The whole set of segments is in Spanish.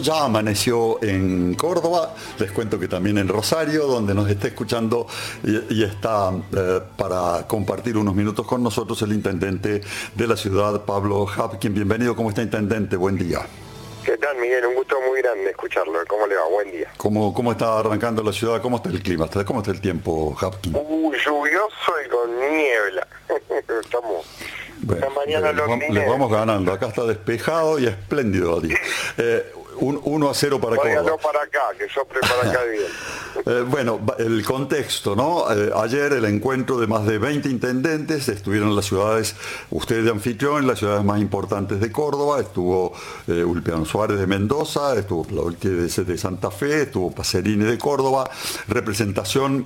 Ya amaneció en Córdoba, les cuento que también en Rosario, donde nos está escuchando y está para compartir unos minutos con nosotros el intendente de la ciudad, Pablo Hapkin. Bienvenido, ¿cómo está, intendente? Buen día. ¿Qué tal, Miguel? Un gusto muy grande escucharlo. ¿Cómo le va? Buen día. ¿Cómo está arrancando la ciudad? ¿Cómo está el clima? ¿Cómo está el tiempo, Hapkin? Lluvioso y con niebla. Estamos... Bueno, les vamos ganando. Acá está despejado y espléndido allí. 1-0 para Córdoba. Para acá, que sople para acá bien. Bueno, el contexto, ¿no? Ayer el encuentro de más de 20 intendentes estuvieron en las ciudades, ustedes de anfitrión, en las ciudades más importantes de Córdoba. Estuvo Ulpiano Suárez de Mendoza, estuvo Plaolti de Santa Fe, estuvo Pacerini de Córdoba. Representación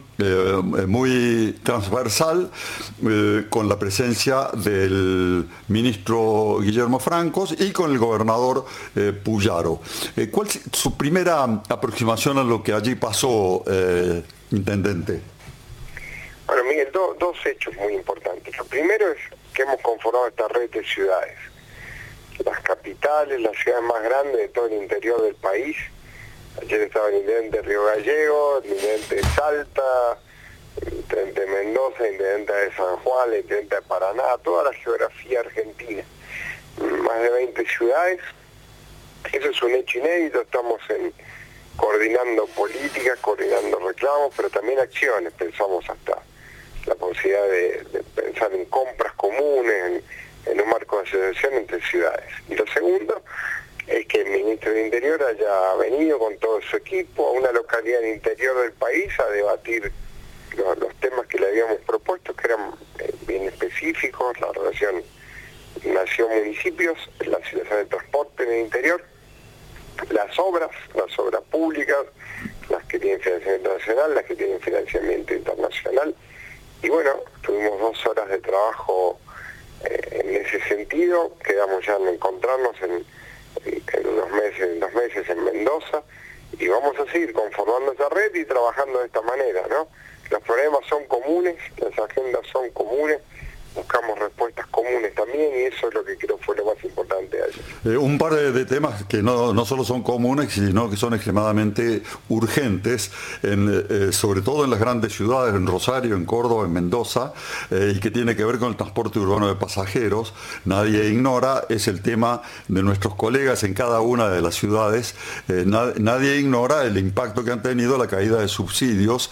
muy transversal, con la presencia del ministro Guillermo Francos y con el gobernador Puyaro. ¿Cuál es su primera aproximación a lo que allí pasó, intendente? Bueno, Miguel, dos hechos muy importantes. Lo primero es que hemos conformado esta red de ciudades. Las capitales, las ciudades más grandes de todo el interior del país. Ayer estaba el intendente de Río Gallego, el intendente de Salta, el intendente de Mendoza, el intendente de San Juan, el intendente de Paraná, toda la geografía argentina. Más de 20 ciudades. Eso es un hecho inédito, estamos coordinando políticas, coordinando reclamos, pero también acciones. Pensamos hasta la posibilidad de pensar en compras comunes, en un marco de asociación entre ciudades. Y lo segundo es que el ministro del Interior haya venido con todo su equipo a una localidad del interior del país a debatir los temas que le habíamos propuesto, que eran bien específicos: la relación nación-municipios, la situación del transporte en el interior, las obras públicas, las que tienen financiamiento internacional, las que tienen financiamiento internacional. Y bueno, tuvimos 2 horas de trabajo en ese sentido. Quedamos ya en encontrarnos en 2 meses en Mendoza, y vamos a seguir conformando esa red y trabajando de esta manera, ¿no? Los problemas son comunes, las agendas son comunes, buscamos respuestas comunes también, y eso es lo que creo fue lo más importante ayer. Un par de temas que no solo son comunes, sino que son extremadamente urgentes, sobre todo en las grandes ciudades, en Rosario, en Córdoba, en Mendoza, y que tiene que ver con el transporte urbano de pasajeros. Nadie ignora, es el tema de nuestros colegas en cada una de las ciudades. Nadie ignora el impacto que han tenido la caída de subsidios.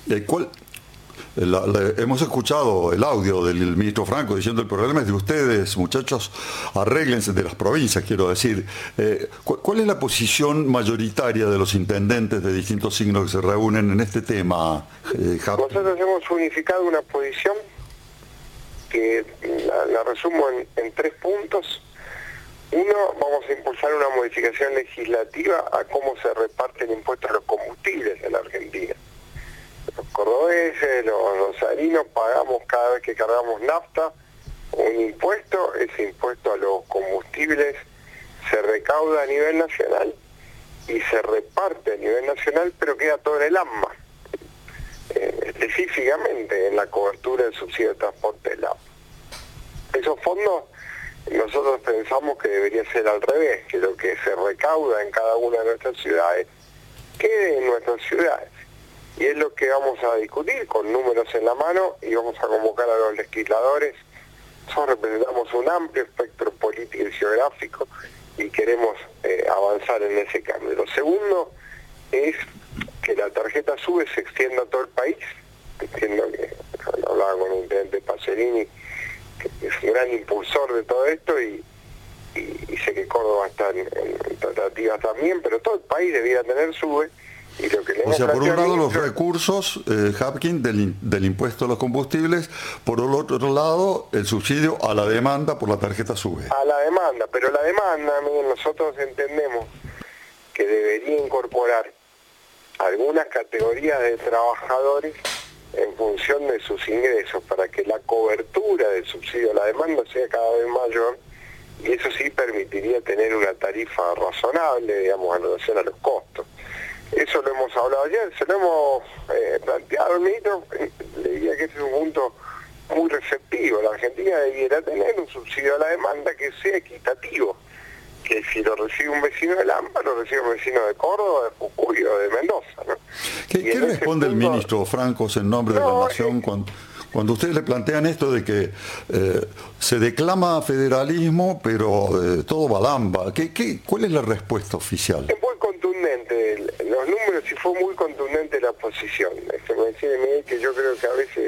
Hemos escuchado el audio del ministro Franco diciendo: el problema es de ustedes, muchachos, arréglense, de las provincias, quiero decir. ¿Cuál es la posición mayoritaria de los intendentes de distintos signos que se reúnen en este tema? Nosotros hemos unificado una posición que la resumo en 3 puntos. Uno, vamos a impulsar una modificación legislativa a cómo se reparte el impuesto a los combustibles en la Argentina. Los cordobeses, los rosarinos pagamos cada vez que cargamos nafta un impuesto. Ese impuesto a los combustibles se recauda a nivel nacional y se reparte a nivel nacional, pero queda todo en el AMBA, específicamente en la cobertura del subsidio de transporte del AMBA. Esos fondos nosotros pensamos que debería ser al revés, que lo que se recauda en cada una de nuestras ciudades quede en nuestras ciudades. Y es lo que vamos a discutir con números en la mano, y vamos a convocar a los legisladores. Nosotros representamos un amplio espectro político y geográfico y queremos avanzar en ese cambio. Lo segundo es que la tarjeta SUBE se extienda a todo el país. Entiendo que hablaba con el intendente Pacerini, que es un gran impulsor de todo esto, y sé que Córdoba está en tratativas también, pero todo el país debiera tener SUBE. Y lo que o sea, por un lado los recursos, Hapkin, del impuesto a los combustibles, por el otro lado el subsidio a la demanda por la tarjeta SUBE. A la demanda, pero la demanda, miren, nosotros entendemos que debería incorporar algunas categorías de trabajadores en función de sus ingresos, para que la cobertura del subsidio a la demanda sea cada vez mayor, y eso sí permitiría tener una tarifa razonable, digamos, en relación a los costos. Eso lo hemos hablado ayer, se lo hemos planteado al ministro. Le diría que ese es un punto muy receptivo. La Argentina debiera tener un subsidio a la demanda que sea equitativo. que si lo recibe un vecino de Lampa, lo recibe un vecino de Córdoba, de Jujuy o de Mendoza, ¿no? ¿Qué responde el ministro Francos en nombre de la Nación cuando ustedes le plantean esto de que se declama federalismo, pero todo va a Lampa? ¿Cuál es la respuesta oficial? Es muy contundente, los números, y fue muy contundente la posición. Me decía Miguel que yo creo que a veces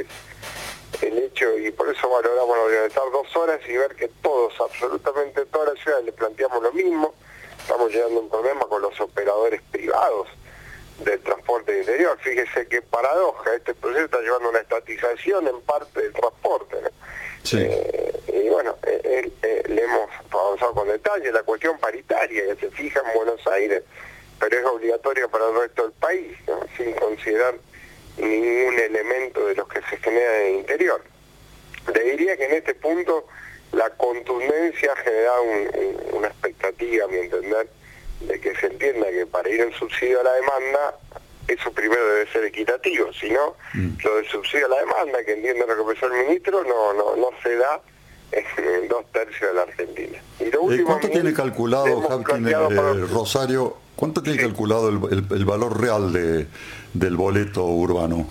el hecho, y por eso valoramos lo de estar 2 horas y ver que todos, absolutamente todas las ciudades le planteamos lo mismo. Estamos llegando a un problema con los operadores privados del transporte interior. Fíjese qué paradoja, este proceso está llevando a una estatización en parte del transporte, ¿no? Sí. Y bueno, le hemos avanzado con detalle, la cuestión paritaria que se fija en Buenos Aires, pero es obligatoria para el resto del país, ¿no? Sin considerar ningún elemento de los que se genera en el interior. Le diría que en este punto la contundencia ha generado una expectativa, a mi entender, de que se entienda que para ir en subsidio a la demanda, eso primero debe ser equitativo, si no, lo del subsidio a la demanda, que entiende lo que pensó el ministro, no se da en 2/3 de la Argentina. Y lo último, ¿cuánto tiene calculado, Rosario, cuánto tiene calculado el valor real del boleto urbano?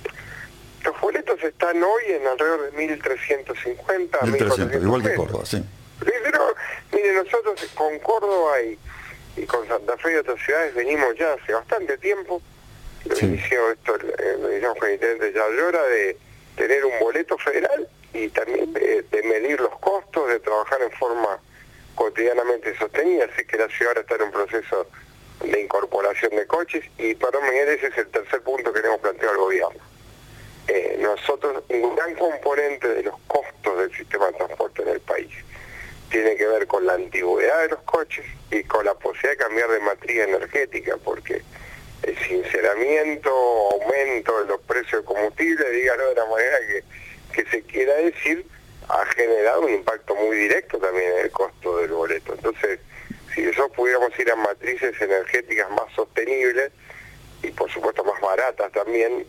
Los boletos están hoy en alrededor de 1.350, 1.300, igual que Córdoba, sí. Pero, mire, nosotros con Córdoba y con Santa Fe y otras ciudades venimos ya hace bastante tiempo, lo inició esto, lo iniciamos con el intendente Yallora, de tener un boleto federal y también de medir los costos, de trabajar en forma cotidianamente sostenida, así que la ciudad ahora está en un proceso de incorporación de coches, y para Miguel ese es el tercer punto que le hemos planteado al gobierno. Nosotros, un gran componente de los costos del sistema de transporte en el país tiene que ver con la antigüedad de los coches y con la posibilidad de cambiar de matriz energética, porque el sinceramiento, aumento de los precios de combustible, dígalo de la manera que se quiera decir, ha generado un impacto muy directo también en el costo del boleto. Entonces, si nosotros pudiéramos ir a matrices energéticas más sostenibles y por supuesto más baratas también,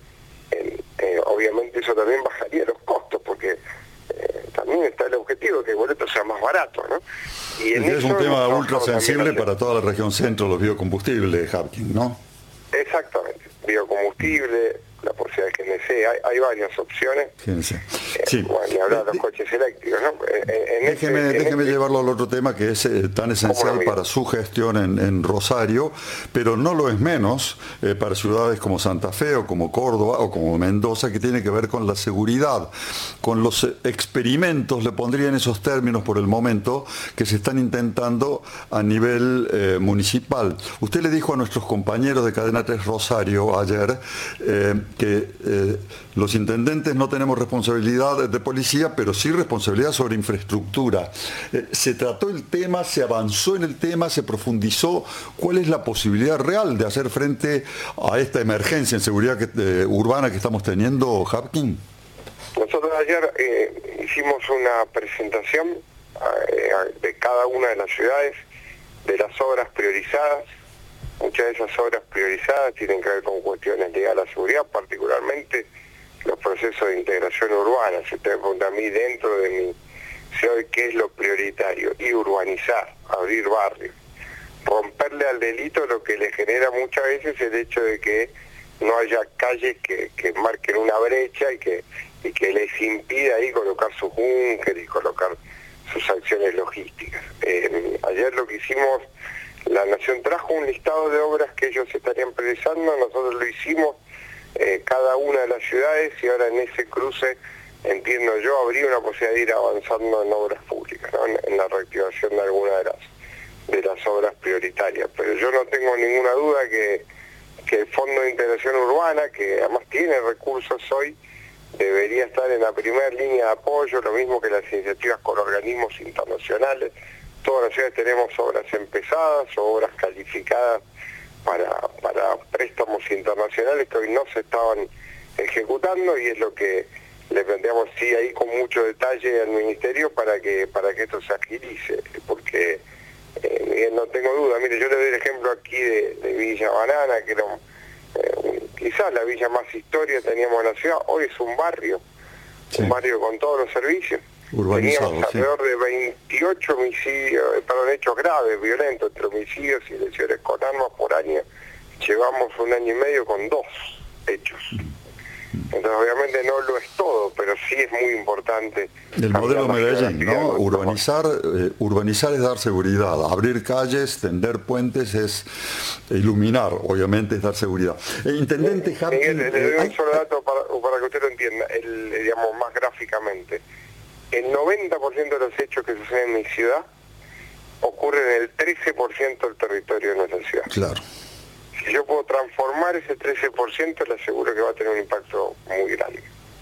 obviamente eso también bajaría los costos, porque también está el objetivo de que el boleto sea más barato, ¿no? Y es un tema ultra sensible para toda la región centro, los biocombustibles, Hapkin, ¿no? Exactamente, biocombustible, la posibilidad de GNC, hay varias opciones. Sí. Bueno, y hablar de los coches eléctricos, ¿no? Déjeme llevarlo al otro tema que es tan esencial para su gestión en Rosario, pero no lo es menos para ciudades como Santa Fe o como Córdoba o como Mendoza, que tiene que ver con la seguridad, con los experimentos, le pondría en esos términos por el momento, que se están intentando a nivel municipal. Usted le dijo a nuestros compañeros de Cadena 3 Rosario ayer que los intendentes no tenemos responsabilidad de policía, pero sí responsabilidad sobre infraestructura. ¿Se trató el tema, se avanzó en el tema, se profundizó? ¿Cuál es la posibilidad real de hacer frente a esta emergencia en seguridad urbana que estamos teniendo, Hapkin? Nosotros ayer hicimos una presentación de cada una de las ciudades, de las obras priorizadas. Muchas de esas obras priorizadas tienen que ver con cuestiones ligadas a la seguridad, particularmente los procesos de integración urbana. Si usted me pregunta a mí, dentro de mi ciudad, ¿qué es lo prioritario? Y urbanizar, abrir barrios, romperle al delito lo que le genera muchas veces el hecho de que no haya calles que marquen una brecha y que les impida ahí colocar sus búnkeres y colocar sus acciones logísticas. Ayer lo que hicimos, la Nación trajo un listado de obras que ellos estarían priorizando, nosotros lo hicimos cada una de las ciudades, y ahora en ese cruce, entiendo yo, habría una posibilidad de ir avanzando en obras públicas, ¿no? en la reactivación de alguna de las obras prioritarias. Pero yo no tengo ninguna duda que el Fondo de Integración Urbana, que además tiene recursos hoy, debería estar en la primera línea de apoyo, lo mismo que las iniciativas con organismos internacionales. Todas las ciudades tenemos obras empezadas o obras calificadas para préstamos internacionales que hoy no se estaban ejecutando, y es lo que le planteamos ahí con mucho detalle al Ministerio para que esto se agilice, porque no tengo duda. Mire, yo le doy el ejemplo aquí de Villa Banana, que era quizás la villa más histórica teníamos en la ciudad. Hoy es un barrio con todos los servicios, Urbanizado, teníamos alrededor de 28 homicidios, hechos graves, violentos, entre homicidios y lesiones con armas por año. Llevamos 1 año y medio con 2 hechos. Entonces obviamente no lo es todo, pero sí es muy importante. El modelo Medellín, ¿no? Urbanizar es dar seguridad, abrir calles, tender puentes es iluminar, obviamente es dar seguridad. Intendente Hapkin... Le doy un solo dato para que usted lo entienda, digamos más gráficamente. El 90% de los hechos que suceden en mi ciudad ocurren en el 13% del territorio de nuestra ciudad. Claro. Si yo puedo transformar ese 13%, le aseguro que va a tener un impacto muy grande.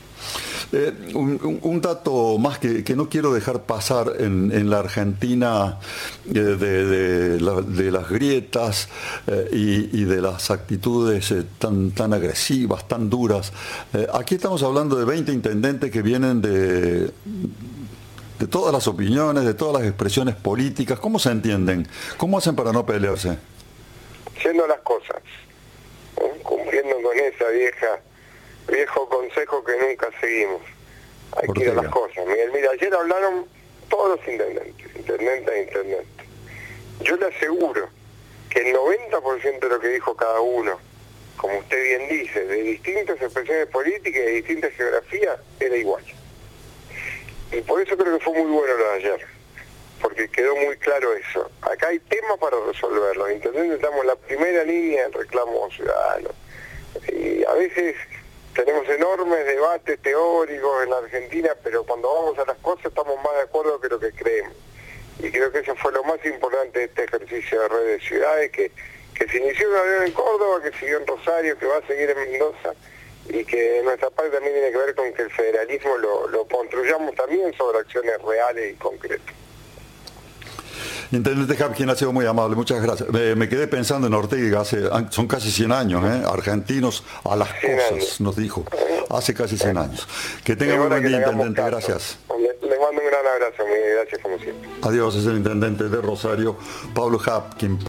Un dato más que no quiero dejar pasar en la Argentina de las grietas y de las actitudes tan agresivas, tan duras. Aquí estamos hablando de 20 intendentes que vienen de todas las opiniones, de todas las expresiones políticas. ¿Cómo se entienden? ¿Cómo hacen para no pelearse? Haciendo las cosas, cumpliendo con esa viejo consejo que nunca seguimos. Hay que ir a las cosas. Mira, ayer hablaron todos los intendentes. Yo le aseguro que el 90% de lo que dijo cada uno, como usted bien dice, de distintas expresiones políticas y de distintas geografías, era igual. Y por eso creo que fue muy bueno lo de ayer, porque quedó muy claro eso. Acá hay temas para resolver. Los intendentes estamos en la primera línea del reclamo ciudadano. Y a veces tenemos enormes debates teóricos en la Argentina, pero cuando vamos a las cosas estamos más de acuerdo que lo que creemos. Y creo que eso fue lo más importante de este ejercicio de red de ciudades, que se inició en Córdoba, que siguió en Rosario, que va a seguir en Mendoza, y que nuestra parte también tiene que ver con que el federalismo lo construyamos también sobre acciones reales y concretas. Intendente Hapkin, ha sido muy amable, muchas gracias. Me quedé pensando en Ortega, son casi 100 años, argentinos a las cosas, nos dijo, hace casi 100 años. Que tenga muy buen día, intendente, gracias. Le mando un gran abrazo, muy gracias como siempre. Adiós, es el intendente de Rosario, Pablo Hapkin.